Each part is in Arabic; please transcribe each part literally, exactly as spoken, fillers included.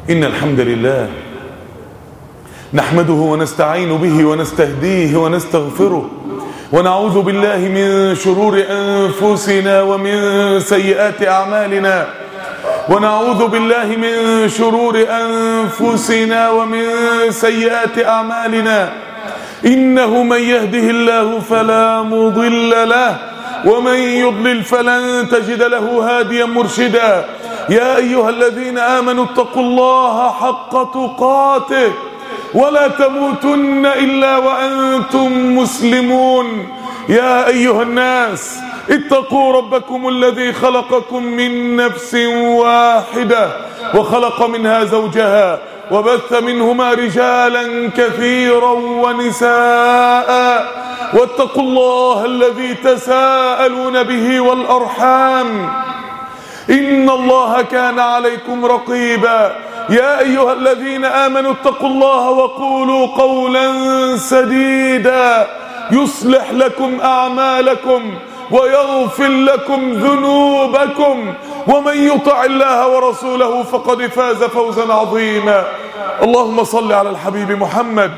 إن الحمد لله نحمده ونستعين به ونستهديه ونستغفره، ونعوذ بالله من شرور أنفسنا ومن سيئات أعمالنا ونعوذ بالله من شرور أنفسنا ومن سيئات أعمالنا. إنه من يهده الله فلا مضل له، ومن يضلل فلن تجد له هاديا مرشدا. يا أيها الذين آمنوا اتقوا الله حق تقاته ولا تموتن إلا وأنتم مسلمون. يا أيها الناس اتقوا ربكم الذي خلقكم من نفس واحدة وخلق منها زوجها وبث منهما رجالا كثيرا ونساء، واتقوا الله الذي تساءلون به والأرحام إن الله كان عليكم رقيبا. يا أيها الذين آمنوا اتقوا الله وقولوا قولا سديدا يصلح لكم أعمالكم ويغفر لكم ذنوبكم، ومن يطع الله ورسوله فقد فاز فوزا عظيما. اللهم صل على الحبيب محمد،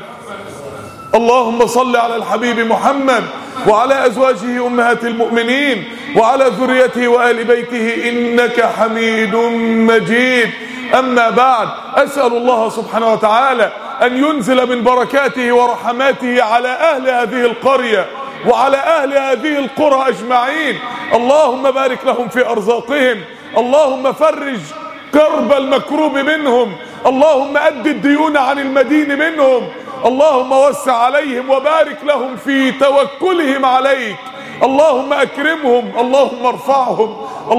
اللهم صل على الحبيب محمد وعلى أزواجه أمهات المؤمنين وعلى ذريته وآل بيته إنك حميد مجيد. أما بعد، أسأل الله سبحانه وتعالى أن ينزل من بركاته ورحماته على أهل هذه القرية وعلى أهل هذه القرى أجمعين. اللهم بارك لهم في أرزاقهم، اللهم فرج كرب المكروب منهم، اللهم أد الديون عن المدين منهم، اللهم وسع عليهم وبارك لهم في توكلهم عليك، اللهم أكرمهم، اللهم ارفعهم،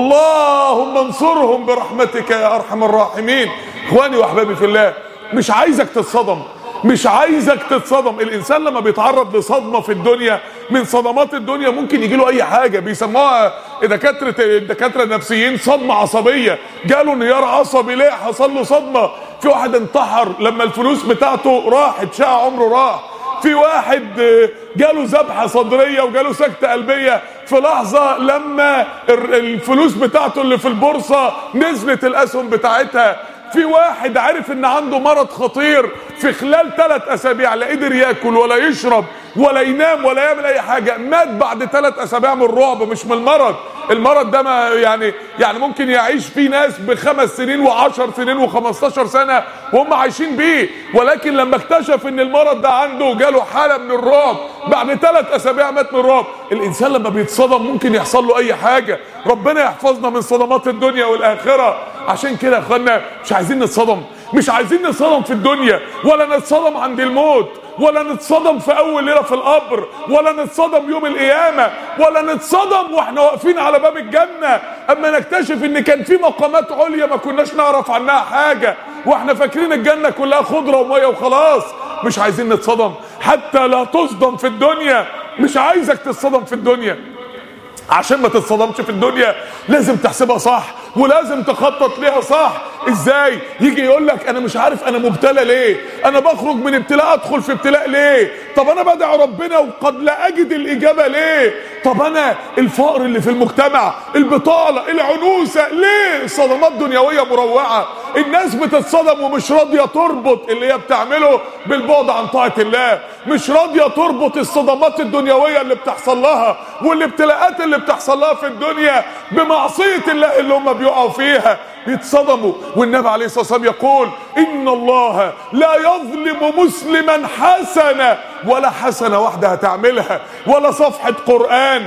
اللهم انصرهم برحمتك يا أرحم الراحمين. إخواني وأحبابي في الله، مش عايزك تتصدم، مش عايزك تتصدم. الإنسان لما بيتعرض لصدمة في الدنيا من صدمات الدنيا ممكن يجيله أي حاجة، بيسموها دكاترة الدكاترة النفسيين صدمة عصبية. جاله انهيار عصبي، ليه؟ حصل له صدمة. في واحد انتحر لما الفلوس بتاعته راحت، شقى عمره راح. في واحد جاله ذبحة صدرية وجاله سكتة قلبية في لحظة لما الفلوس بتاعته اللي في البورصة نزلت الأسهم بتاعتها. في واحد عارف ان عنده مرض خطير، في خلال ثلاث اسابيع لا قدر ياكل ولا يشرب ولا ينام ولا يعمل اي حاجة، مات بعد ثلاث اسابيع من الرعب، مش من المرض. المرض ده ما يعني يعني ممكن يعيش فيه ناس بخمس سنين وعشر سنين وخمستاشر سنة وهم عايشين بيه، ولكن لما اكتشف ان المرض ده عنده جاله حالة من الرعب، بعد ثلاث اسابيع مات من الرعب. الانسان لما بيتصدم ممكن يحصل له اي حاجة. ربنا يحفظنا من صدمات الدنيا والاخرة. عشان كده يا اخوانا مش عايزين نتصدم، مش عايزين نتصدم في الدنيا، ولا نتصدم عند الموت، ولا نتصدم في اول ليله في القبر، ولا نتصدم يوم القيامه، ولا نتصدم واحنا واقفين على باب الجنه اما نكتشف ان كان في مقامات عليا ما كناش نعرف عنها حاجه، واحنا فاكرين الجنه كلها خضره وميه وخلاص. مش عايزين نتصدم حتى لا تصدم في الدنيا. مش عايزك تتصدم في الدنيا. عشان ما تتصدمش في الدنيا لازم تحسبها صح، ولازم تخطط ليها صح. ازاي؟ يجي يقول لك انا مش عارف انا مبتلى ليه، انا بخرج من ابتلاء ادخل في ابتلاء ليه، طب انا بدعي ربنا وقد لا اجد الاجابه ليه، طب انا الفقر اللي في المجتمع، البطاله، العنوسه ليه؟ صدمات دنيويه مروعه. الناس بتتصدم ومش راضيه تربط اللي هي بتعمله بالبعد عن طاعه الله، مش راضيه تربط الصدمات الدنيويه اللي بتحصل لها والابتلاءات اللي بتحصل لها في الدنيا بمعصيه الله اللي هم بيقعوا فيها، بيتصدموا. والنبي عليه الصلاة والسلام يقول إن الله لا يظلم مسلما حسنة، ولا حسنة واحدة هتعملها، ولا صفحة قرآن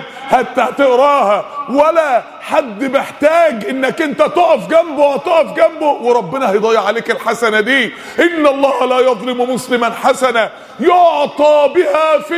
هتقراها، ولا حد محتاج انك انت تقف جنبه وتقف جنبه وربنا هيضيع عليك الحسنة دي. إن الله لا يظلم مسلما حسنة يعطى بها في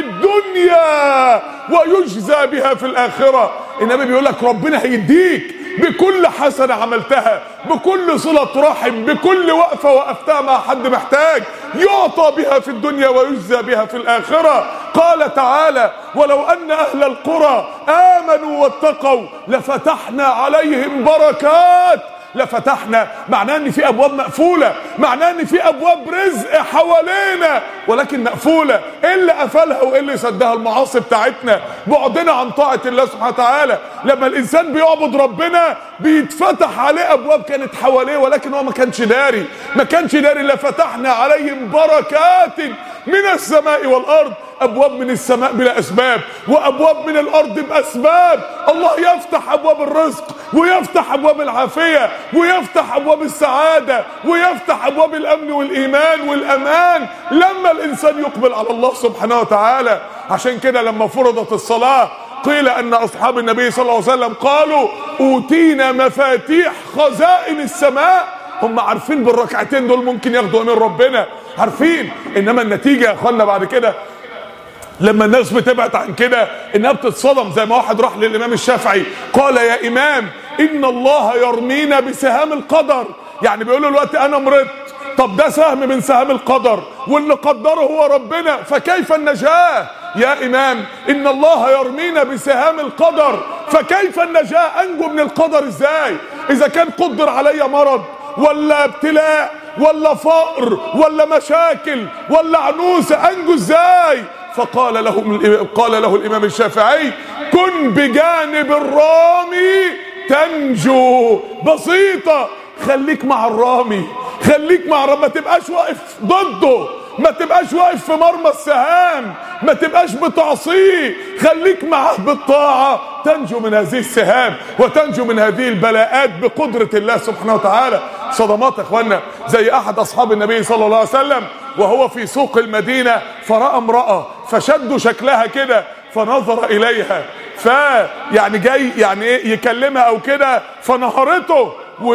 الدنيا ويجزى بها في الآخرة. النبي بيقول لك ربنا هيديك بكل حسنة عملتها، بكل صلة رحم، بكل وقفة وقفتها مع حد محتاج، يعطى بها في الدنيا ويجزى بها في الآخرة. قال تعالى ولو أن أهل القرى آمنوا واتقوا لفتحنا عليهم بركات لفتحنا، معناه ان في ابواب مقفوله، معناه ان في ابواب رزق حوالينا ولكن مقفوله. ايه اللي قفلها وايه اللي سدها؟ المعاصي بتاعتنا، بعدنا عن طاعه الله سبحانه وتعالى. لما الانسان بيعبد ربنا بيتفتح عليه ابواب كانت حواليه ولكن هو ما كانش داري، ما كانش داري. لفتحنا عليهم بركات من السماء والارض، ابواب من السماء بلا اسباب وابواب من الارض باسباب. الله يفتح ابواب الرزق ويفتح ابواب العافيه ويفتح ابواب السعاده ويفتح ابواب الامن والايمان والامان لما الانسان يقبل على الله سبحانه وتعالى. عشان كده لما فرضت الصلاه قيل ان اصحاب النبي صلى الله عليه وسلم قالوا اوتينا مفاتيح خزائن السماء. هم عارفين بالركعتين دول ممكن ياخدوا من ربنا، عارفين. انما النتيجه يا اخوانا بعد كده لما الناس بتبعد عن كده انها بتتصدم. زي ما واحد راح للامام الشافعي قال يا امام ان الله يرمينا بسهام القدر، يعني بيقول له الوقت انا مرضت، طب ده سهم من سهام القدر واللي قدره هو ربنا، فكيف النجاه؟ يا امام ان الله يرمينا بسهام القدر فكيف النجاه؟ انجو من القدر ازاي اذا كان قدر علي مرض ولا ابتلاء ولا فقر ولا مشاكل ولا عنوسه؟ انجو ازاي؟ فقال له قال له الامام الشافعي كن بجانب الرامي تنجو. بسيطه، خليك مع الرامي، خليك مع الرامي، ما تبقاش واقف ضده، ما تبقاش واقف في مرمى السهام، ما تبقاش بتعصيه، خليك معاه بالطاعه تنجو من هذه السهام وتنجو من هذه البلاءات بقدره الله سبحانه وتعالى. صدمات يا اخوانا، زي احد اصحاب النبي صلى الله عليه وسلم وهو في سوق المدينه فراى امراه فشدوا شكلها كده فنظر اليها، فيعني جاي يعني ايه يكلمها او كده فنهرته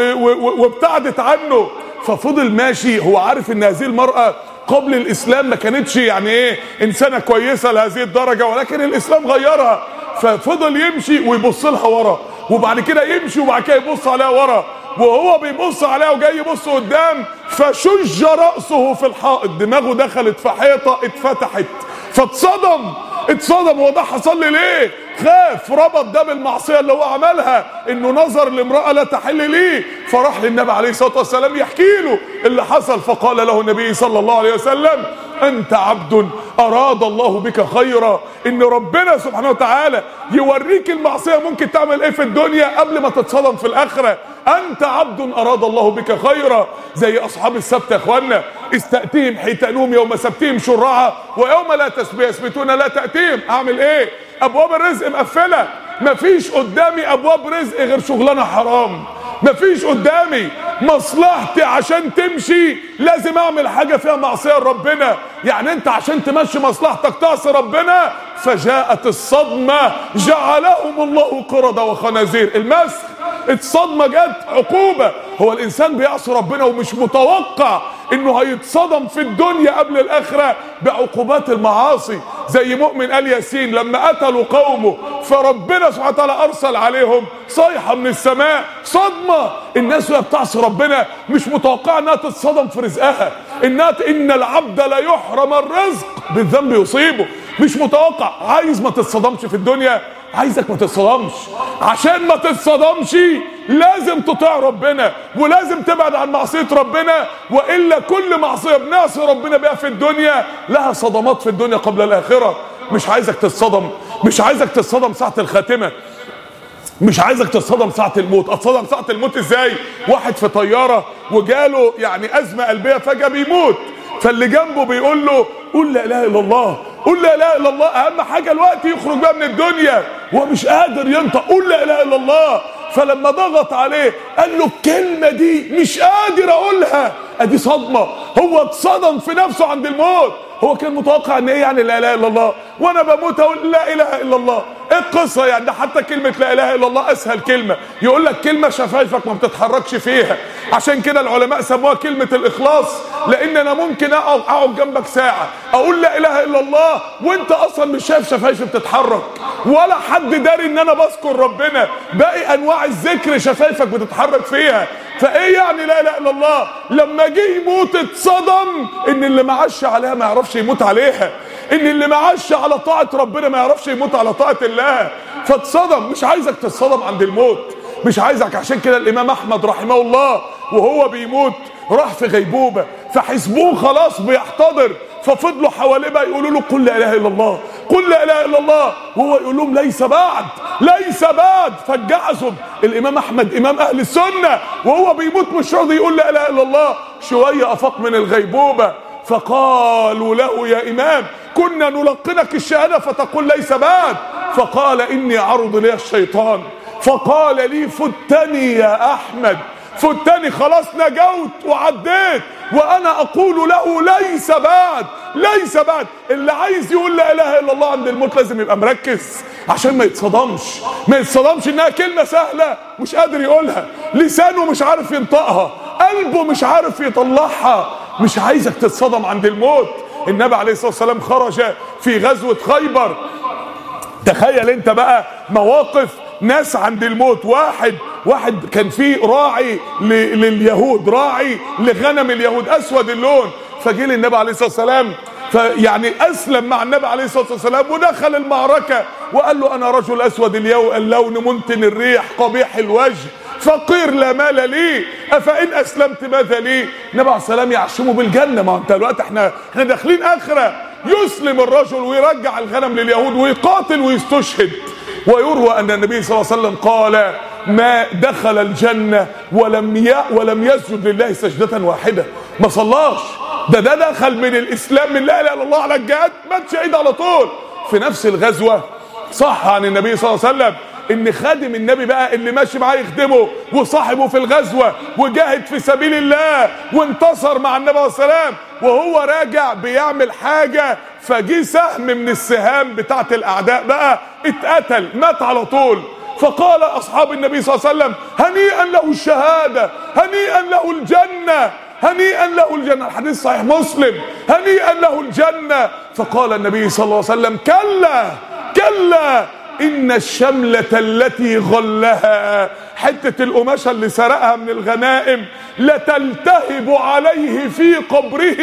وابتعدت عنه. ففضل ماشي، هو عارف ان هذه المراه قبل الاسلام ما كانتش يعني ايه انسانه كويسه لهذه الدرجه، ولكن الاسلام غيرها. ففضل يمشي ويبص لها ورا، وبعد كده يمشي وبعد كده يبص عليها ورا، وهو بيبص عليها وجاي يبص قدام فشج راسه في الحائط، دماغه دخلت في حيطه اتفتحت فاتصدم. اتصدم، هو ده حصل لي ليه؟ خاف، ربط ده بالمعصيه اللي هو عملها، انه نظر لامراه لا تحل ليه، فراح للنبي عليه الصلاه والسلام يحكي له اللي حصل. فقال له النبي صلى الله عليه وسلم انت عبد اراد الله بك خيرا. ان ربنا سبحانه وتعالى يوريك المعصيه ممكن تعمل ايه في الدنيا قبل ما تتصدم في الاخره. انت عبد اراد الله بك خيرا. زي اصحاب السبت يا اخوانا، استاتيهم حيتانهم يوم سبتهم شرعا ويوم لا تسبي يسبتون لا تاتيهم. اعمل ايه؟ ابواب الرزق مقفله، مفيش قدامي ابواب رزق غير شغلانه حرام، مفيش قدامي مصلحتي عشان تمشي لازم اعمل حاجه فيها معصيه لربنا. يعني انت عشان تمشي مصلحتك تعصي ربنا. فجاءت الصدمه جعلهم الله قردة وخنازير. المسخ، الصدمه جت عقوبه. هو الانسان بيعصي ربنا ومش متوقع انه هيتصدم في الدنيا قبل الاخره بعقوبات المعاصي. زي مؤمن ال ياسين لما قتلوا قومه فربنا سبحانه وتعالى ارسل عليهم صيحه من السماء، صدمه. الناس وهي بتعصي ربنا مش متوقعه انها تتصدم في رزقها، انها ان العبد لا يحرم الرزق بالذنب يصيبه. مش متوقع. عايز ما تتصدمش في الدنيا؟ عايزك ما تتصدمش. عشان ما تتصدمش لازم تطيع ربنا ولازم تبعد عن معصيه ربنا، والا كل معصيه بنعصي ربنا بيها في الدنيا لها صدمات في الدنيا قبل الاخره. مش عايزك تتصدم، مش عايزك تتصدم ساعه الخاتمه، مش عايزك تتصدم ساعه الموت. اتصدم ساعه الموت ازاي؟ واحد في طياره وجاله يعني ازمه قلبيه فجاه بيموت، فاللي جنبه بيقول له قول لا اله الا الله، قول لا اله الا الله، اهم حاجه الوقت يخرج بقى من الدنيا. هو مش قادر ينطق قول لا اله الا الله. فلما ضغط عليه قال له الكلمه دي مش قادر اقولها. ادي صدمه، هو اتصدم في نفسه عند الموت. هو كان متوقع ان ايه يعني لا اله الا الله وانا بموت اقول لا اله الا الله؟ ايه القصه يعني؟ ده حتى كلمه لا اله الا الله اسهل كلمه، يقول لك كلمه شفايفك ما بتتحركش فيها. عشان كده العلماء سموها كلمه الاخلاص، لان انا ممكن اقعد اقعد جنبك ساعه اقول لا اله الا الله وانت اصلا مش شايف شفايفي بتتحرك ولا حد داري ان انا بذكر ربنا. باقي انواع الذكر شفايفك بتتحرك فيها. فايه يعني لا اله الا الله؟ لما جه يموت اتصدم ان اللي معاش عليها ما يعرفش يموت عليها، ان اللي معاش على طاعه ربنا ما يعرفش يموت على طاعه الله. فاتصدم. مش عايزك تتصدم عند الموت، مش عايزك. عشان كده الامام احمد رحمه الله وهو بيموت راح في غيبوبه، فحسبوه خلاص بيحتضر، ففضلوا حواليه بقى يقولوا له قل لا اله الا الله، قل لا اله الا الله، وهو يقول لهم ليس بعد ليس بعد. فجعزهم. الامام احمد امام اهل السنه وهو بيموت مش راضي يقول لا اله الا الله. شويه افاق من الغيبوبه، فقالوا له يا امام كنا نلقنك الشهاده فتقول ليس بعد. فقال اني عرض لي الشيطان فقال لي فتني يا احمد، فتني، خلاص نجوت وعديت، وانا اقول له ليس بعد ليس بعد. اللي عايز يقول لا اله الا الله عند الموت لازم يبقى مركز عشان ما يتصدمش ما يتصدمش انها كلمه سهله مش قادر يقولها، لسانه مش عارف ينطقها، قلبه مش عارف يطلعها. مش عايزك تتصدم عند الموت. النبي عليه الصلاه والسلام خرج في غزوه خيبر. تخيل انت بقى مواقف ناس عند الموت. واحد واحد كان فيه راعي لليهود، راعي لغنم اليهود، اسود اللون، فجه للنبي عليه الصلاه والسلام، فيعني اسلم مع النبي عليه الصلاه والسلام ودخل المعركه وقال له انا رجل اسود اللون منتن الريح قبيح الوجه فقير لا مال لي افان اسلمت ماذا لي؟ النبي عليه السلام يعشمه بالجنه. ما انت دلوقتي احنا احنا داخلين اخره. يسلم الرجل ويرجع الغنم لليهود ويقاتل ويستشهد. ويروى ان النبي صلى الله عليه وسلم قال ما دخل الجنه ولم ي... ولم يسجد لله سجده واحده، ما صلاش. ده ده دخل من الاسلام من لا اله الا الله على الجهاد مات شهيد على طول. في نفس الغزوه صح عن النبي صلى الله عليه وسلم ان خادم النبي بقى اللي ماشي معاه يخدمه وصاحبه في الغزوه وجاهد في سبيل الله وانتصر مع النبي عليه الصلاه والسلام، وهو راجع بيعمل حاجه فجي سهم من السهام بتاعه الاعداء بقى اتقتل مات على طول. فقال اصحاب النبي صلى الله عليه وسلم هنيئا له الشهاده، هنيئا له الجنه، هنيئا له الجنه. الحديث صحيح مسلم، هنيئا له الجنه. فقال النبي صلى الله عليه وسلم كلا كلا إن الشملة التي غلها، حتة القماشة اللي سرقها من الغنائم، لتلتهب عليه في قبره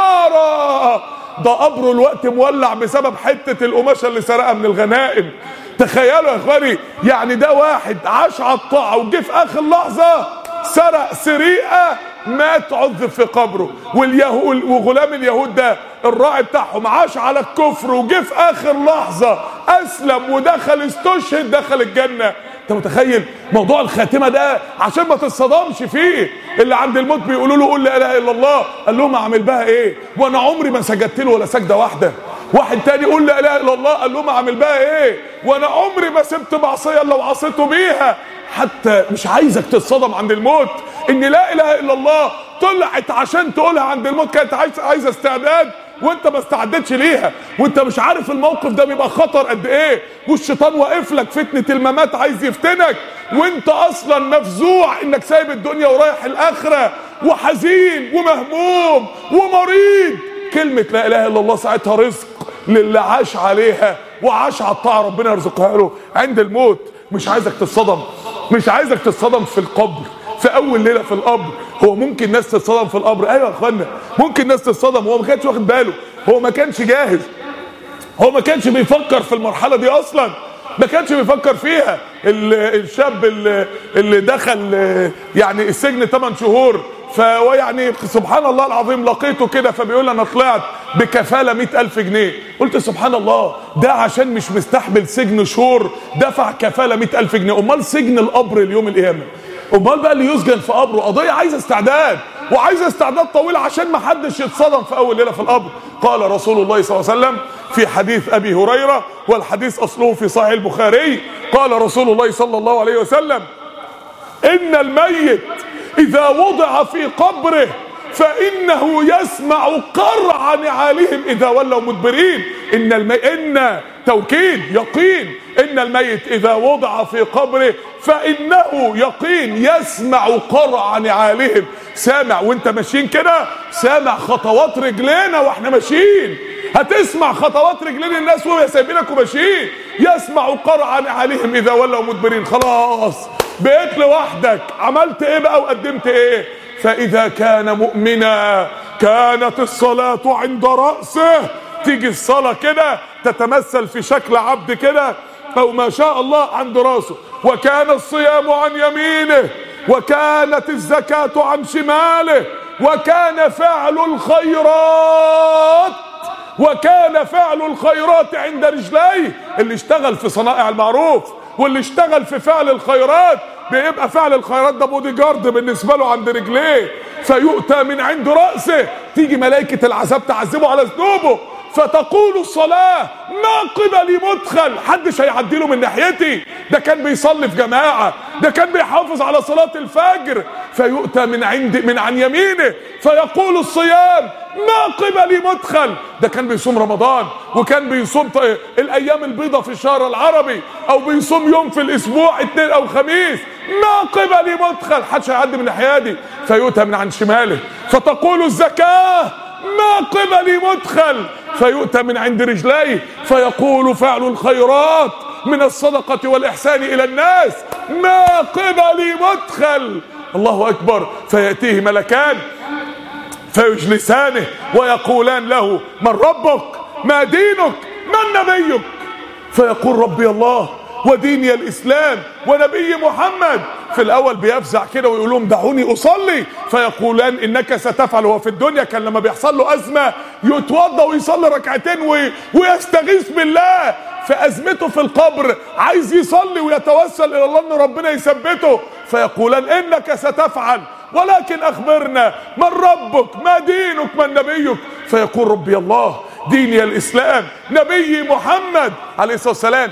نارا. ده قبره الوقت مولع بسبب حتة القماشة اللي سرقها من الغنائم. تخيلوا يا اخواني، يعني ده واحد عاش على الطاعة وجه في آخر لحظة سرق سرقة مات عذب في قبره. واليهود وغلام اليهود ده الراعي بتاعهم عاش على الكفر وجه في اخر لحظه اسلم ودخل استشهد دخل الجنه. انت متخيل موضوع الخاتمه ده عشان ما تتصدمش فيه. اللي عند الموت بيقولوا له قول لا اله الا الله، قال لهم اعمل بها ايه وانا عمري ما سجدت له ولا سجده واحده. واحد تاني قول لا اله الا الله، قال لهم اعمل بها ايه وانا عمري ما سبت معصيه الا وعصيته بيها. حتى مش عايزك تتصدم عند الموت ان لا اله الا الله طلعت عشان تقولها عند الموت كانت عايزه استعداد وانت ما استعدتش ليها، وانت مش عارف الموقف ده بيبقى خطر قد ايه، والشيطان واقف لك فتنه الممات عايز يفتنك وانت اصلا مفزوع انك سايب الدنيا ورايح الاخره وحزين ومهموم ومريض. كلمه لا اله الا الله ساعتها رزق للي عاش عليها وعاش على الطاعه، ربنا يرزقها له عند الموت. مش عايزك تتصدم، مش عايزك تتصدم في القبر، في اول ليله في القبر. هو ممكن ناس تتصدم في القبر، ايوه يا اخوانا ممكن ناس تتصدم. هو ما كانش واخد باله، هو ما كانش جاهز، هو ما كانش بيفكر في المرحله دي اصلا، ما كانش بيفكر فيها. الشاب اللي, اللي دخل يعني السجن ثمانية شهور، فهو يعني سبحان الله العظيم لقيته كده فبيقول انا طلعت بكفاله مئة ألف جنيه. قلت سبحان الله، ده عشان مش مستحمل سجن شهور دفع كفاله مئة ألف جنيه، امال سجن القبر اليوم القيامه، امال بقى اللي يسجن في قبره قضيه عايزه استعداد وعايزه استعداد طويل عشان ما حدش يتصدم في اول ليله في القبر. قال رسول الله صلى الله عليه وسلم في حديث ابي هريره والحديث اصله في صحيح البخاري، قال رسول الله صلى الله عليه وسلم ان الميت اذا وضع في قبره فانه يسمع قرع نعالهم اذا ولوا مدبرين. ان المي... ان توكيد يقين، ان الميت اذا وضع في قبره فانه يقين يسمع قرع نعالهم. سامع وانت ماشيين كده، سامع خطوات رجلينا واحنا ماشيين، هتسمع خطوات رجلين الناس وهي سايبينك وماشيين. يسمع قرع نعالهم اذا ولوا مدبرين. خلاص بقيت لوحدك، عملت ايه بقى وقدمت ايه؟ فاذا كان مؤمنا كانت الصلاة عند رأسه. تيجي الصلاة كده تتمثل في شكل عبد كده او ما شاء الله عند راسه. وكان الصيام عن يمينه، وكانت الزكاة عن شماله، وكان فعل الخيرات وكان فعل الخيرات عند رجليه. اللي اشتغل في صنائع المعروف واللي اشتغل في فعل الخيرات بيبقى فعل الخيرات ده بودي جارد بالنسبه له عند رجليه. فيؤتى من عند راسه، تيجي ملائكه العذاب تعذبه على ذنوبه، فتقول الصلاه ما قبلي مدخل، حدش هيعدي له من ناحيتي، ده كان بيصلي في جماعه، ده كان بيحافظ على صلاه الفجر. فيؤتى من عند من عن يمينه فيقول الصيام ما قبلي مدخل، ده كان بيصوم رمضان وكان بيصوم الايام البيضاء في الشهر العربي، او بيصوم يوم في الاسبوع اثنين او خميس، ما قبلي مدخل، حدش هيعدي من ناحيتي. فيؤتى من عن شماله فتقول الزكاه ما قبلي مدخل، فيؤتى من عند رجليه فيقول فعل الخيرات من الصدقة والإحسان إلى الناس ما قبلي مدخل. الله أكبر. فيأتيه ملكان فيجلسانه ويقولان له من ربك، ما دينك، من نبيك؟ فيقول ربي الله وديني الإسلام ونبي محمد. في الأول بيفزع كده ويقول لهم دعوني أصلي، فيقولان إنك ستفعل. هو في الدنيا كان لما بيحصل له أزمة يتوضى ويصلي ركعتين ويستغيث بالله، في أزمته في القبر عايز يصلي ويتوسل إلى الله إن ربنا يثبته، فيقولان إنك ستفعل ولكن أخبرنا من ربك، ما دينك، من نبيك؟ فيقول ربي الله ديني الإسلام نبي محمد عليه الصلاة والسلام.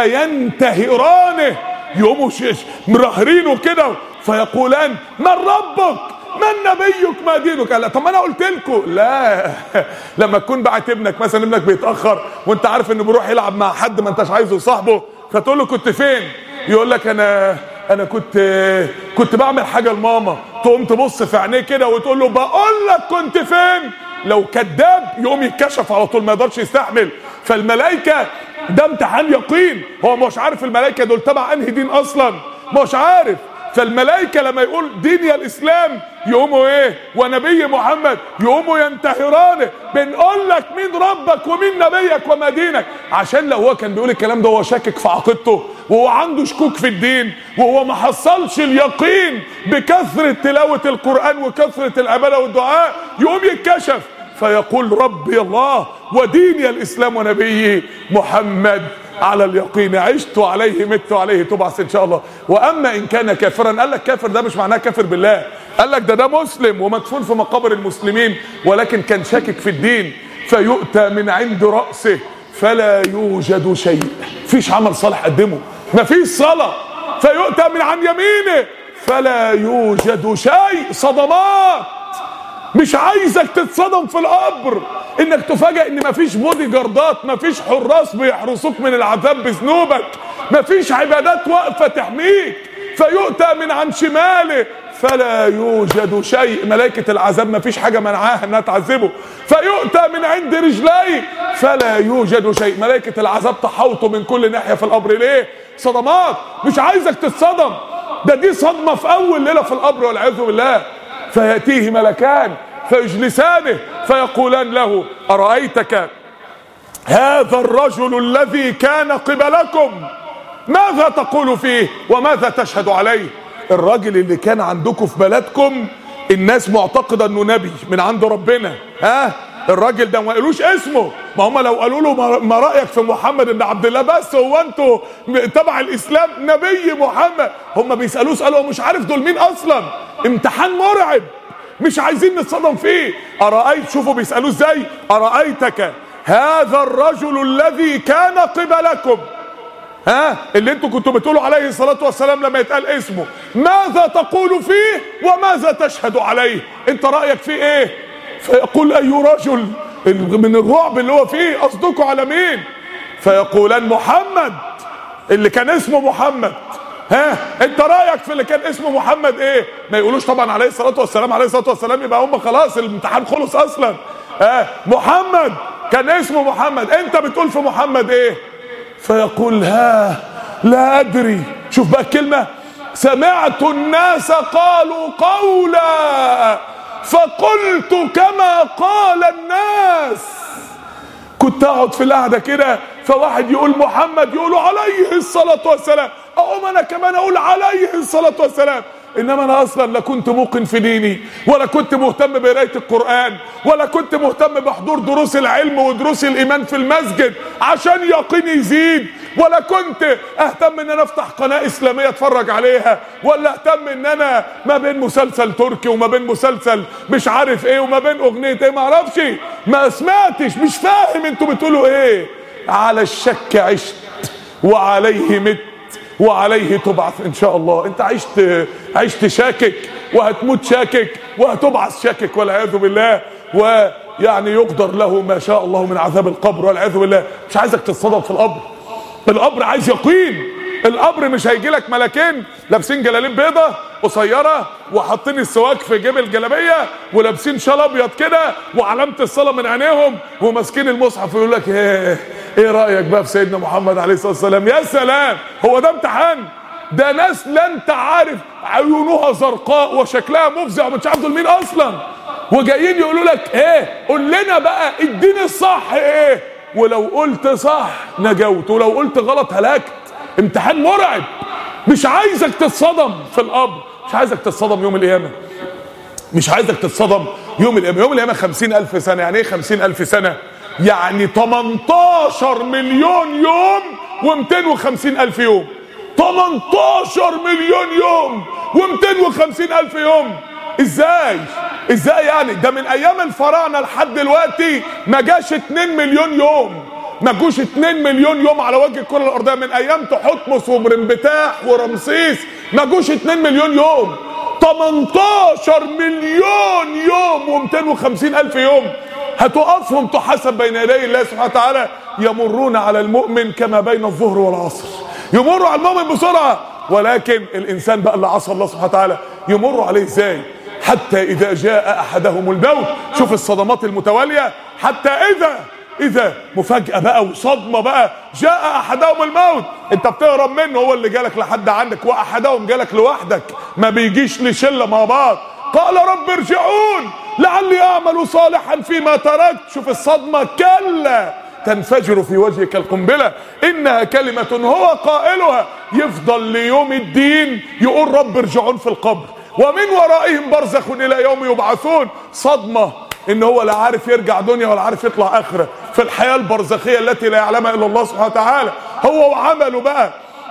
فينتهرانه، يقوموا مرهرينه كده، فيقولان من ربك، من نبيك، ما دينك؟ لا طب ما انا قلت لكم. لا لما تكون بعت ابنك مثلا، ابنك بيتاخر وانت عارف انه بيروح يلعب مع حد ما انتش عايزه صاحبه، فتقول له كنت فين؟ يقول لك انا انا كنت كنت بعمل حاجه لماما. تقوم تبص في عينيه كده وتقول له بقول لك كنت فين؟ لو كذاب يقوم يتكشف على طول، ما يقدرش يستحمل. فالملائكه ده امتحان يقين، هو مش عارف الملائكه دول تبع انهي دين اصلا، مش عارف. فالملائكه لما يقول ديني الاسلام يقوموا ايه؟ ونبي محمد، يقوموا ينتهرانه، بنقول لك مين ربك ومين نبيك وما دينك. عشان لو هو كان بيقول الكلام ده وهو شاكك في عقيدته وهو عنده شكوك في الدين وهو ما حصلش اليقين بكثره تلاوه القران وكثره العباده والدعاء، يقوم يتكشف فيقول ربي الله وديني الاسلام ونبي محمد على اليقين عشت عليه مت عليه تبعث ان شاء الله. واما ان كان كافرا، قال لك كافر ده مش معناه كافر بالله، قال لك ده ده مسلم ومدفون في مقابر المسلمين ولكن كان شاكك في الدين. فيؤتى من عند رأسه فلا يوجد شيء، فيش عمل صالح قدمه، مفيش صلاة. فيؤتى من عن يمينه فلا يوجد شيء، صدمات. مش عايزك تتصدم في القبر، انك تفاجئ ان مفيش بودي جاردات، مفيش حراس بيحرسوك من العذاب بذنوبك، مفيش عبادات واقفه تحميك. فيؤتى من عن شماله فلا يوجد شيء، ملائكه العذاب مفيش حاجه منعاها انها تعذبه. فيؤتى من عند رجليه فلا يوجد شيء، ملائكه العذاب تحوطه من كل ناحيه في القبر. ليه؟ صدمات. مش عايزك تتصدم، ده دي صدمه في اول ليله في القبر والعياذ بالله. فيأتيه ملكان فيجلسانه فيقولان له أرأيتك هذا الرجل الذي كان قبلكم ماذا تقول فيه وماذا تشهد عليه؟ الراجل اللي كان عندكم في بلدكم الناس معتقدة انه نبي من عند ربنا، ها الراجل ده ما قالوش اسمه، ما هم لو قالوا له ما رأيك في محمد بن عبد الله، بس هو انتوا تبع الاسلام نبي محمد، هم بيسألوه سألوا مش عارف دول مين اصلا. امتحان مرعب مش عايزين نتصدم فيه. أرأيت، شوفوا بيسألوه ازاي، أرأيتك هذا الرجل الذي كان قبلكم، ها اللي انتوا كنتوا بتقولوا عليه الصلاة والسلام لما يتقال اسمه، ماذا تقول فيه وماذا تشهد عليه؟ انت رأيك فيه ايه؟ فيقول اي رجل، من الرعب اللي هو فيه قصدكوا على مين؟ فيقولان محمد اللي كان اسمه محمد. ها انت رايك في اللي كان اسمه محمد ايه؟ ما يقولوش طبعا عليه الصلاه والسلام عليه الصلاه والسلام، يبقى هم خلاص الامتحان خلص اصلا. ها محمد كان اسمه محمد، انت بتقول في محمد ايه؟ فيقول ها لا ادري. شوف بقى الكلمه، سمعت الناس قالوا قولا فقلت كما قال الناس. كنت اقعد في القعده كده فواحد يقول محمد يقولوا عليه الصلاه والسلام، اقوم انا كمان اقول عليه الصلاه والسلام. انما انا اصلا لا كنت موقن في ديني، ولا كنت مهتم بقرايه القران، ولا كنت مهتم بحضور دروس العلم ودروس الايمان في المسجد عشان يقيني يزيد، ولا كنت اهتم ان انا افتح قناه اسلاميه اتفرج عليها، ولا اهتم ان انا ما بين مسلسل تركي وما بين مسلسل مش عارف ايه وما بين اغنيه ايه ما اعرفش، ما سمعتش، مش فاهم انتوا بتقولوا ايه. على الشك عشت وعليه مت وعليه تبعث ان شاء الله. انت عشت عشت شاكك وهتموت شاكك وهتبعث شاكك والعياذ بالله، ويعني يقدر له ما شاء الله من عذاب القبر والعياذ بالله. مش عايزك تتصدم في القبر، القبر عايز يقين. القبر مش هيجي لك ملكين لابسين جلاليب بيضه قصيره وحاطين السواك في جيب الجلابيه ولابسين شال ابيض كده وعلامه الصلاه من عينيهم وماسكين المصحف ويقول لك ايه ايه رايك بقى في سيدنا محمد عليه الصلاه والسلام؟ يا سلام، هو ده امتحان؟ ده ناس لا انت عارف عيونها زرقاء وشكلها مفزع ومش عارف دول مين اصلا، وجايين يقولوا لك ايه؟ قول لنا بقى الدين الصح ايه؟ ولو قلت صح نجوت ولو قلت غلط هلكت. امتحان مرعب. مش عايزك تتصدم في القبر، مش عايزك تتصدم يوم القيامه، مش عايزك تتصدم يوم القيامه. يوم القيامه خمسين ألف سنه. يعني ايه خمسين ألف سنه؟ يعني تمنتاشر مليون يوم ومئتين وخمسين ألف يوم. تمنتاشر مليون يوم ومئتين وخمسين ألف يوم. ازاي؟ ازاي يعني؟ ده من ايام الفراعنه لحد دلوقتي ما جاش اتنين مليون يوم، ما جوش اتنين مليون يوم على وجه الكره الارضيه. من ايام تحتمس ومرنبتاح ورمسيس ما جوش اتنين مليون يوم. تمنتاشر مليون يوم ومئتين وخمسين ألف يوم هتقفهم تحاسب بين يدي الله سبحانه وتعالى. يمرون على المؤمن كما بين الظهر والعصر. يمروا على المؤمن بسرعه، ولكن الانسان بقى اللي عصى الله سبحانه وتعالى يمروا عليه ازاي؟ حتى اذا جاء احدهم الموت. شوف الصدمات المتواليه. حتى اذا اذا مفاجاه بقى وصدمه بقى، جاء احدهم الموت. انت بتهرب منه، هو اللي جالك لحد عندك، واحدهم جالك لوحدك، ما بيجيش لشله مع بعض. قال رب ارجعون لعلي اعمل صالحا فيما تركت. شوف الصدمه. كلا تنفجر في وجهك القنبله انها كلمه هو قائلها. يفضل ليوم الدين يقول رب ارجعون في القبر، ومن ورائهم برزخ الى يوم يبعثون. صدمه ان هو لا عارف يرجع دنيا ولا عارف يطلع اخره في الحياه البرزخيه التي لا يعلمها الا الله سبحانه وتعالى، هو وعمله بقى.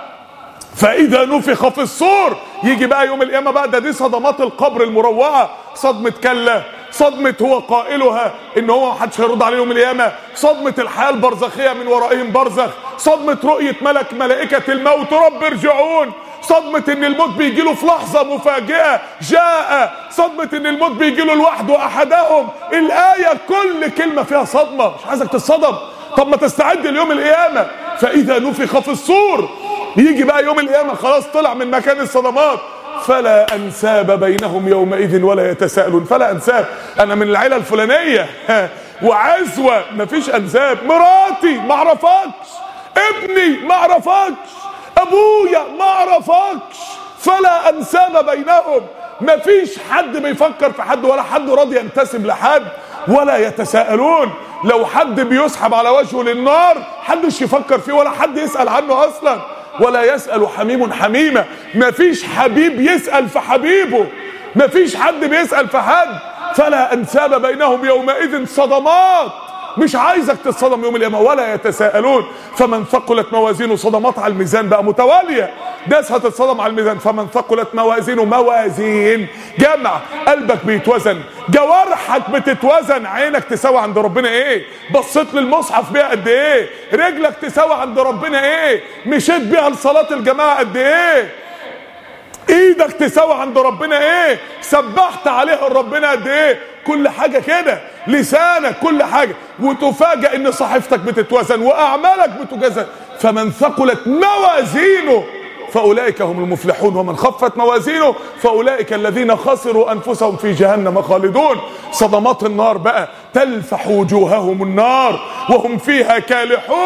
فاذا نفخ في الصور. يجي بقى يوم القيامه بقى. ده دي صدمات القبر المروعه. صدمه كلا، صدمه هو قائلها ان هو محدش هيرد عليه يوم القيامه، صدمه الحياه البرزخيه من ورائهم برزخ، صدمه رؤيه ملك ملائكه الموت رب ارجعون، صدمه ان الموت بيجي له في لحظه مفاجئه جاء، صدمه ان الموت بيجي له لوحده احدهم. الايه كل كلمه فيها صدمه. مش عايزك تتصدم. طب ما تستعد ليوم القيامه. فاذا نفخ في الصور. يجي بقى يوم القيامه خلاص طلع من مكان الصدمات. فلا انساب بينهم يومئذ ولا يتساءلون. فلا انساب، انا من العيله الفلانيه وعزوه، مفيش انساب. مراتي ما اعرفكش، ابني ما اعرفكش، ابويا ما اعرفكش. فلا انساب بينهم. مفيش حد بيفكر في حد ولا حد راضي ينتسب لحد. ولا يتساءلون. لو حد بيسحب على وجهه للنار حدش يفكر فيه ولا حد يسأل عنه اصلا. ولا يسأل حميم حميمة. مفيش حبيب يسأل في حبيبه، مفيش حد بيسأل في حد. فلا انساب بينهم يومئذ. صدمات. مش عايزك تتصدم يوم القيامه. ولا يتساءلون. فمن ثقلت موازينه. صدمات على الميزان بقى متواليه. ناس هتتصدم على الميزان. فمن ثقلت موازينه. موازين جمع. قلبك بيتوزن، جوارحك بتتوزن. عينك تساوي عند ربنا ايه؟ بصيت للمصحف بيها قد ايه؟ رجلك تساوي عند ربنا ايه؟ مشيت بيها لصلاه الجماعه قد ايه؟ ايدك تساوي عند ربنا ايه؟ سبحت عليها ربنا قد ايه؟ كل حاجه كده. لسانك، كل حاجه. وتفاجئ ان صحيفتك بتتوزن واعمالك بتجزن. فمن ثقلت موازينه فاولئك هم المفلحون، ومن خفت موازينه فاولئك الذين خسروا انفسهم في جهنم خالدون. صدمات النار بقى. تلفح وجوههم النار وهم فيها كالحون.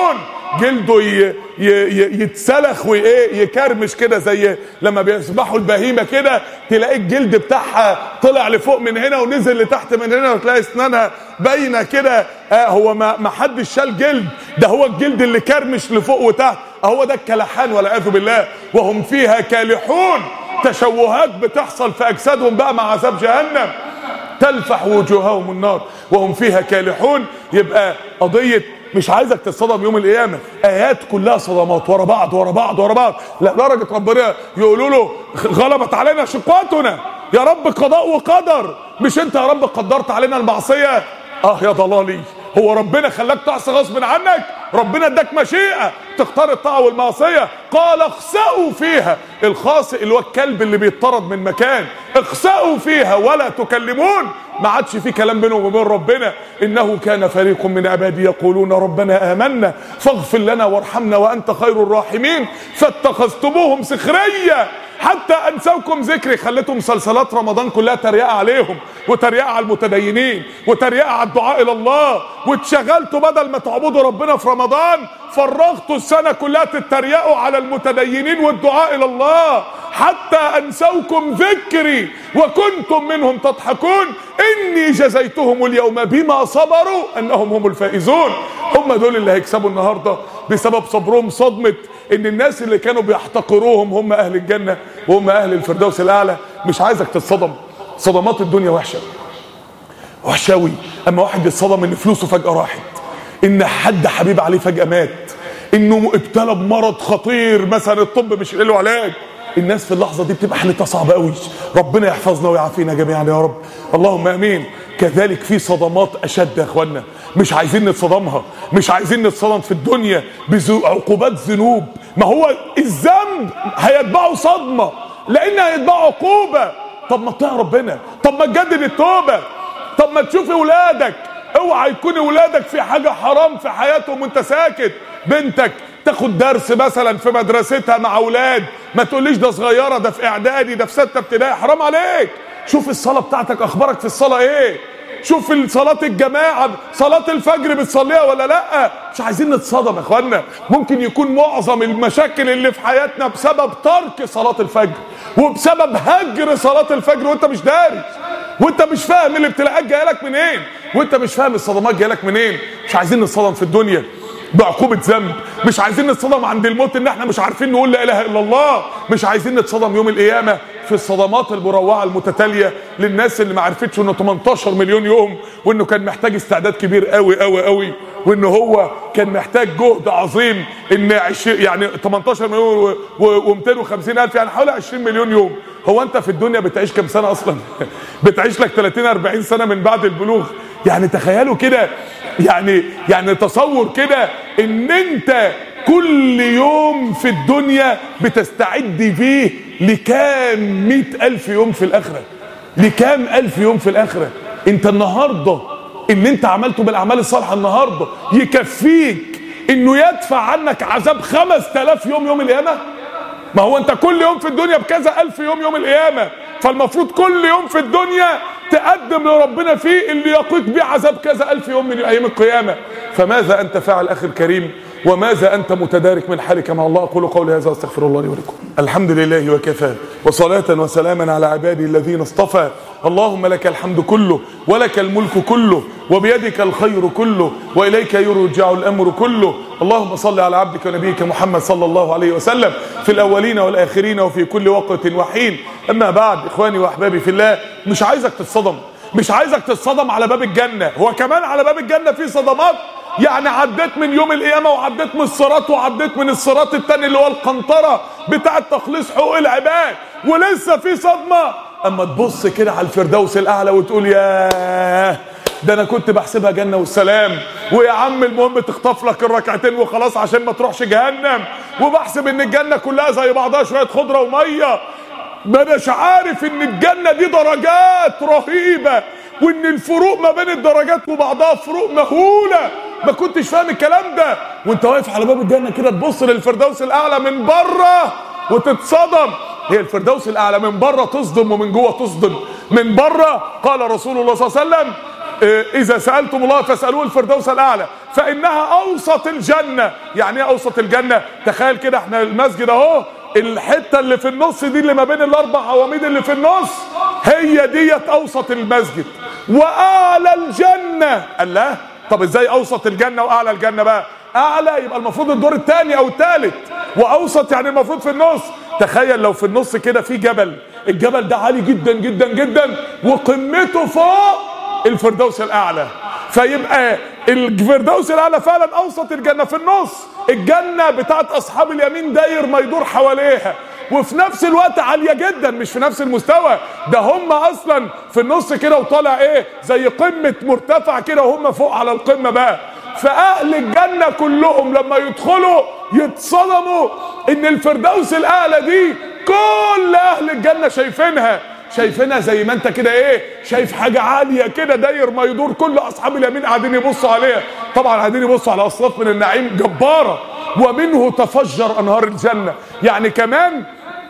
جلده ي... ي... يتسلخ وايه يكرمش كده، زي لما بيذبحوا البهيمه كده تلاقي الجلد بتاعها طلع لفوق من هنا ونزل لتحت من هنا، وتلاقي اسنانها باينه كده. آه هو ما ما حدش شال جلد، ده هو الجلد اللي كرمش لفوق وتحت، هو ده الكلحان والعياذ بالله. وهم فيها كالحون، تشوهات بتحصل في اجسادهم بقى مع عذاب جهنم، تلفح وجوههم النار وهم فيها كالحون. يبقى قضيه مش عايزك تتصدم يوم القيامه، ايات كلها صدمات ورا بعض ورا بعض ورا بعض، لدرجه ربنا يقولوا له غلبت علينا شقوتنا يا رب، قضاء وقدر، مش انت يا رب قدرت علينا المعصيه؟ اه يا ضلالي، هو ربنا خلاك تعصي غصب عنك؟ ربنا اداك مشيئه تختار الطاعه والمعصيه. قال اخسئوا فيها، الخاسئ اللي هو الكلب اللي بيطرد من مكان، اخسئوا فيها ولا تكلمون، ما عادش في كلام بينهم وبين ربنا. انه كان فريق من عبادي يقولون ربنا امنا فاغفر لنا وارحمنا وانت خير الراحمين فاتخذتموهم سخريه حتى انسوكم ذكري، خليتهم مسلسلات رمضان كلها تريقه عليهم وتريقه على المتدينين وتريقه على الدعاء الى الله، واتشغلتوا بدل ما تعبدوا ربنا في رمضان فرغتوا السنه كلها تتريقوا على المتدينين والدعاء الى الله، حتى انسوكم ذكري وكنتم منهم تضحكون اني جزيتهم اليوم بما صبروا انهم هم الفائزون. هم دول اللي هيكسبوا النهارده بسبب صبرهم صدمه ان الناس اللي كانوا بيحتقروهم هم اهل الجنه وهم اهل الفردوس الاعلى. مش عايزك تتصدم، صدمات الدنيا وحشه وحشه قوي. اما واحد يتصدم ان فلوسه فجاه راحت، ان حد حبيب عليه فجاه مات، انه ابتلى بمرض خطير مثلا الطب مش له علاج، الناس في اللحظه دي بتبقى حالتها صعبه قوي. ربنا يحفظنا ويعافينا جميعا يا رب، اللهم امين. كذلك في صدمات اشد يا اخوانا، مش عايزين نتصدمها، مش عايزين نتصدم في الدنيا بعقوبات ذنوب. ما هو الذنب هيتبعه صدمه لان هيتبعه عقوبه. طب ما تطيع ربنا، طب ما تجدد التوبه، طب ما تشوف اولادك، اوعى يكون اولادك في حاجه حرام في حياتهم وانت ساكت. بنتك تاخد درس مثلا في مدرستها مع اولاد، ما تقوليش ده صغيره، ده في اعدادي، ده في سته ابتدائي، حرام عليك. شوف الصلاه بتاعتك، اخبارك في الصلاه ايه؟ شوف صلاه الجماعه، صلاه الفجر بتصليها ولا لا؟ مش عايزين نتصدم يا اخوانا. ممكن يكون معظم المشاكل اللي في حياتنا بسبب ترك صلاه الفجر وبسبب هجر صلاه الفجر وانت مش داري، وانت مش فاهم الابتلاءات جايه لك منين، وانت مش فاهم الصدمات جايه لك منين. مش عايزين نتصدم في الدنيا بعقوبة ذنب، مش عايزين نتصدم عند الموت ان احنا مش عارفين نقول لا اله الا الله، مش عايزين نتصدم يوم القيامة في الصدمات المروعة المتتالية للناس اللي ما عرفتش انه تمنتاشر مليون يوم، وانه كان محتاج استعداد كبير قوي قوي قوي، وانه هو كان محتاج جهد عظيم، ان يعني تمنتاشر مليون ومئتين وخمسين الف، يعني حوالي عشرين مليون يوم. هو انت في الدنيا بتعيش كام سنة اصلا؟ بتعيش لك ثلاثين أربعين سنة من بعد البلوغ. يعني تخيلوا كده، يعني يعني تصور كده ان انت كل يوم في الدنيا بتستعد فيه لكام مئة الف يوم في الاخرة، لكام الف يوم في الاخرة. انت النهاردة اللي انت عملته بالاعمال الصالحة النهاردة يكفيك انه يدفع عنك عذاب خمس تلاف يوم يوم القيامة. ما هو انت كل يوم في الدنيا بكذا الف يوم يوم القيامة، فالمفروض كل يوم في الدنيا تقدم لربنا فيه اللي يقيك بيه عذاب كذا الف يوم من ايام القيامة. فماذا انت فاعل اخي الكريم، وماذا انت متدارك من حالك مع الله؟ اقول قولي هذا واستغفر الله لي ولكم. الحمد لله وكفى، وصلاة وسلاما على عبادي الذين اصطفى. اللهم لك الحمد كله ولك الملك كله وبيدك الخير كله واليك يرجع الامر كله. اللهم صل على عبدك ونبيك محمد صلى الله عليه وسلم في الاولين والاخرين وفي كل وقت وحين. اما بعد، اخواني واحبابي في الله، مش عايزك تتصدم، مش عايزك تتصدم على باب الجنة. هو كمان على باب الجنة في صدمات، يعني عديت من يوم القيامة وعديت من الصراط وعديت من الصراط التاني اللي هو القنطرة بتاع تخليص حقوق العباد، ولسه في صدمة. اما تبص كده على الفردوس الاعلى وتقول ياه، ده انا كنت بحسبها جنة والسلام، ويا عم المهم تخطف لك الركعتين وخلاص عشان ما تروحش جهنم، وبحسب ان الجنة كلها زي بعضها شوية خضرة ومية. ما اناش عارف ان الجنة دي درجات رهيبة، وان الفروق ما بين الدرجات وبعضها فروق مهولة. ما كنتش فاهم الكلام ده، وانت واقف على باب الجنة كده تبص للفردوس الاعلى من بره وتتصدم. هي الفردوس الاعلى من بره تصدم ومن جوه تصدم. من بره قال رسول الله صلى الله عليه وسلم اذا سألتم الله فاسألوه الفردوس الاعلى فانها اوسط الجنة. يعني ايه اوسط الجنة؟ تخيل كده احنا المسجد اهو، الحتة اللي في النص دي اللي ما بين الاربع عواميد اللي في النص هي ديت اوسط المسجد واعلى الجنة. الله، طب ازاي اوسط الجنة واعلى الجنة بقى؟ اعلى يبقى المفروض الدور الثاني او الثالث، واوسط يعني المفروض في النص. تخيل لو في النص كده في جبل، الجبل ده عالي جدا جدا جدا وقمته فوق الفردوس الاعلى، فيبقى الفردوس الاعلى فعلا اوسط الجنة. في النص الجنة بتاعت اصحاب اليمين داير ما يدور حواليها، وفي نفس الوقت عالية جدا، مش في نفس المستوى ده، هم اصلا في النص كده وطالع ايه زي قمة مرتفع كده وهم فوق على القمة بقى. فاهل الجنة كلهم لما يدخلوا يتصدموا ان الفردوس الاعلى دي كل اهل الجنة شايفينها شايفينها زي ما انت كده ايه شايف حاجة عالية كده داير ما يدور، كل اصحاب اليمين قاعدين يبصوا عليها. طبعا قاعدين يبصوا على اصناف من النعيم جبارة، ومنه تفجر انهار الجنة. يعني كمان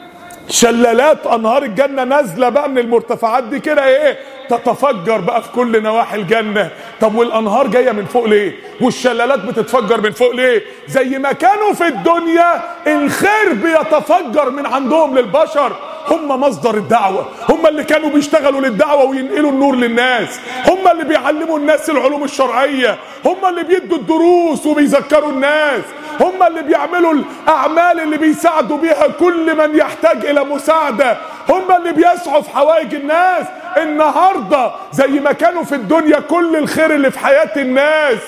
شلالات انهار الجنة نازلة بقى من المرتفعات دي كده ايه تتفجر بقى في كل نواحي الجنة. طب والانهار جاية من فوق ليه؟ والشلالات بتتفجر من فوق ليه؟ زي ما كانوا في الدنيا الخير بيتفجر من عندهم للبشر، هم مصدر الدعوة، هم اللي كانوا بيشتغلوا للدعوة وينقلوا النور للناس، هم اللي بيعلموا الناس العلوم الشرعية، هم اللي بيدوا الدروس وبيذكروا الناس، هم اللي بيعملوا الأعمال اللي بيساعدوا بيها كل من يحتاج إلى مساعدة، هم اللي بيسعوا في حوائج الناس. النهاردة زي ما كانوا في الدنيا كل الخير اللي في حياة الناس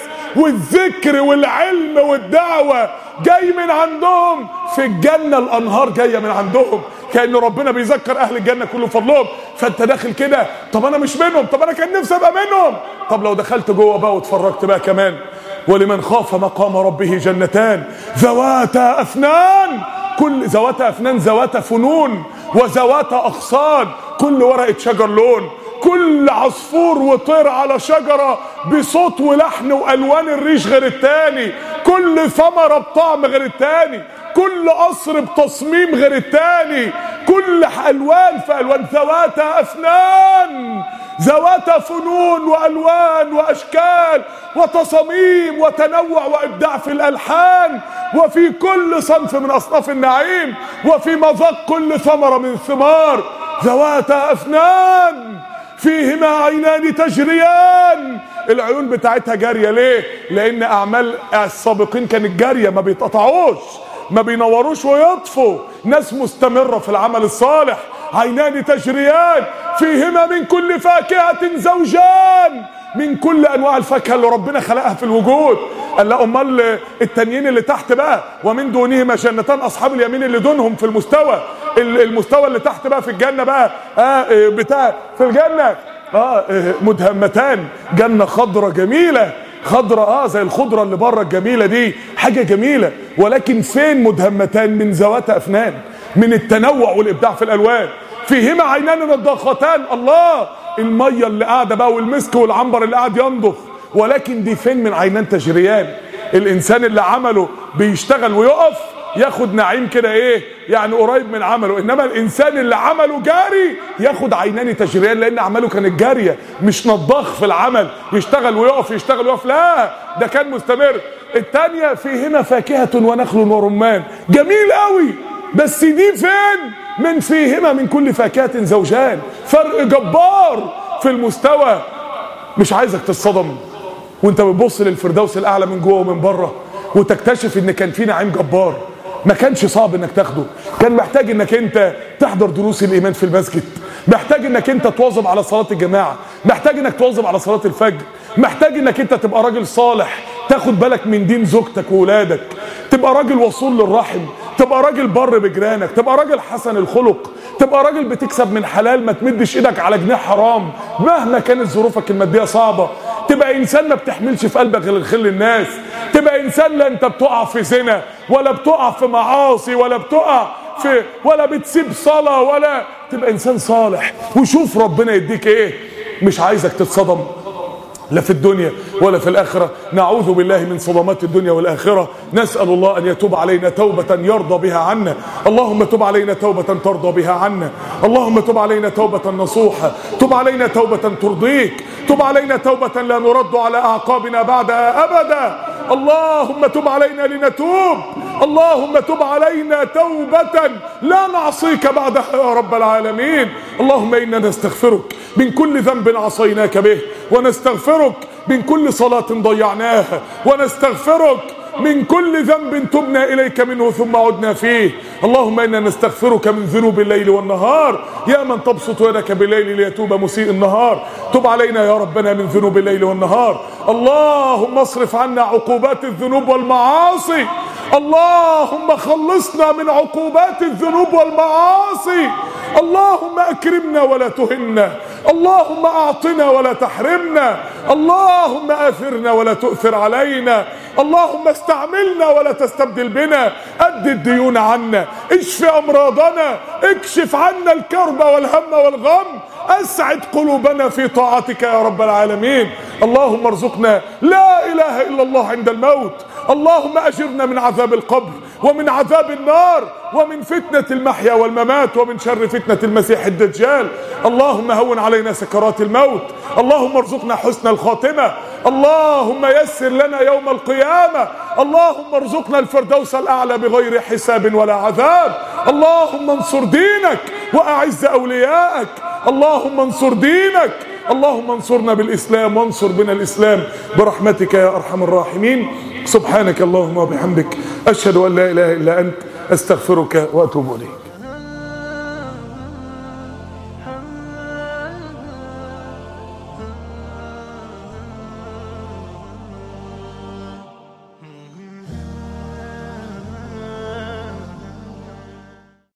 والذكر والعلم والدعوة جاي من عندهم، في الجنة الأنهار جاية من عندهم، كأن ربنا بيذكر أهل الجنة كله فضلهم. فأنت داخل كده، طب أنا مش منهم، طب أنا كان نفسي أبقى منهم. طب لو دخلت جوه بقى واتفرجت بقى كمان، ولمن خاف مقام ربه جنتان ذواتا أفنان، كل ذواتا أفنان ذواتا فنون وذواتا أغصان، كل ورقة شجر لون، كل عصفور وطير على شجرة بصوت ولحن وألوان الريش غير التاني، كل ثمرة بطعم غير التاني، كل قصر بتصميم غير التاني، كل ألوان في ألوان، ذواتا أفنان ذواتا فنون وألوان وأشكال وتصاميم وتنوع وإبداع في الألحان، وفي كل صنف من أصناف النعيم، وفي مذاق كل ثمرة من الثمار. ذواتا أفنان فيهما عينان تجريان، العيون بتاعتها جارية. ليه؟ لأن أعمال السابقين كانت جارية، ما بيتقطعوش، ما بينوروش ويطفوا، ناس مستمرة في العمل الصالح. عينان تجريان فيهما من كل فاكهة زوجان، من كل انواع الفاكهه اللي ربنا خلقها في الوجود. قال لا امال التانيين اللي تحت بقى، ومن دونهما جنتان، اصحاب اليمين اللي دونهم في المستوى، المستوى اللي تحت بقى في الجنه بقى اه بتاع في الجنه اه مدهمتان، جنه خضره جميله، خضره اه زي الخضره اللي بره الجميله دي، حاجه جميله. ولكن فين مدهمتان؟ من ذوات افنان، من التنوع والابداع في الالوان. فيهما عينان نضاختان، الله الميه اللي قاعده بقى والمسك والعنبر اللي قاعد ينضخ. ولكن دي فين؟ من عينان تجريان. الانسان اللي عمله بيشتغل ويقف ياخد نعيم كده ايه يعني قريب من عمله، انما الانسان اللي عمله جاري ياخد عينان تجريان، لان اعماله كانت جاريه، مش نضاخ في العمل يشتغل ويقف يشتغل ويقف، لا ده كان مستمر. الثانيه فيهما فاكهه ونخل ورمان، جميل قوي، بس دي فين؟ من فيهما من كل فاكهة زوجان، فرق جبار في المستوى. مش عايزك تتصدم وانت بتبص للفردوس الاعلى من جوه ومن بره وتكتشف ان كان في نعيم جبار ما كانش صعب انك تاخده. كان محتاج انك انت تحضر دروس الايمان في المسجد، محتاج انك انت تواظب على صلاة الجماعة، محتاج انك تواظب على صلاة الفجر، محتاج انك انت تبقى راجل صالح تاخد بالك من دين زوجتك وولادك، تبقى راجل وصول للرحم، تبقى راجل بر بجيرانك، تبقى راجل حسن الخلق، تبقى راجل بتكسب من حلال، ما تمدش ايدك على جنيه حرام مهما كانت ظروفك الماديه صعبه، تبقى انسان ما بتحملش في قلبك غير الخير للناس، تبقى انسان لا انت بتقع في زنا ولا بتقع في معاصي ولا بتقع في ولا بتسيب صلاه، ولا تبقى انسان صالح. وشوف ربنا يديك ايه. مش عايزك تتصدم لا في الدنيا ولا في الآخرة. نعوذ بالله من صدمات الدنيا والآخرة. نسأل الله أن يتوب علينا توبة يرضى بها عنا. اللهم تب علينا توبة ترضى بها عنا. اللهم تب علينا توبة نصوحة. تب علينا توبة ترضيك. تب علينا توبة لا نرد على أعقابنا بعدها أبدا. اللهم تب علينا لنتوب. اللهم تب علينا توبة لا نعصيك بعدها يا رب العالمين. اللهم إنا نستغفرك من كل ذنب عصيناك به، ونستغفرك من كل صلاة ضيعناها، ونستغفرك من كل ذنب تبنا إليك منه ثم عدنا فيه. اللهم إنا نستغفرك من ذنوب الليل والنهار، يا من تبسط يدك بالليل ليتوب مسيء النهار. تب علينا يا ربنا من ذنوب الليل والنهار. اللهم اصرف عنا عقوبات الذنوب والمعاصي. اللهم خلصنا من عقوبات الذنوب والمعاصي. اللهم أكرمنا ولا تهنا. اللهم أعطنا ولا تحرمنا. اللهم آثرنا ولا تؤثر علينا. اللهم استعملنا ولا تستبدل بنا. أد الديون عنا، اشف أمراضنا، اكشف عنا الكرب والهم والغم، أسعد قلوبنا في طاعتك يا رب العالمين. اللهم ارزقنا لا إله إلا الله عند الموت. اللهم أجرنا من عذاب القبر ومن عذاب النار ومن فتنة المحيا والممات ومن شر فتنة المسيح الدجال. اللهم هون علينا سكرات الموت. اللهم ارزقنا حسن الخاتمة. اللهم يسر لنا يوم القيامة. اللهم ارزقنا الفردوس الأعلى بغير حساب ولا عذاب. اللهم انصر دينك وأعز أولياءك. اللهم انصر دينك. اللهم انصرنا بالإسلام وانصر بنا الإسلام برحمتك يا أرحم الراحمين. سبحانك اللهم وبحمدك، أشهد أن لا إله إلا أنت، أستغفرك وأتوب إليك.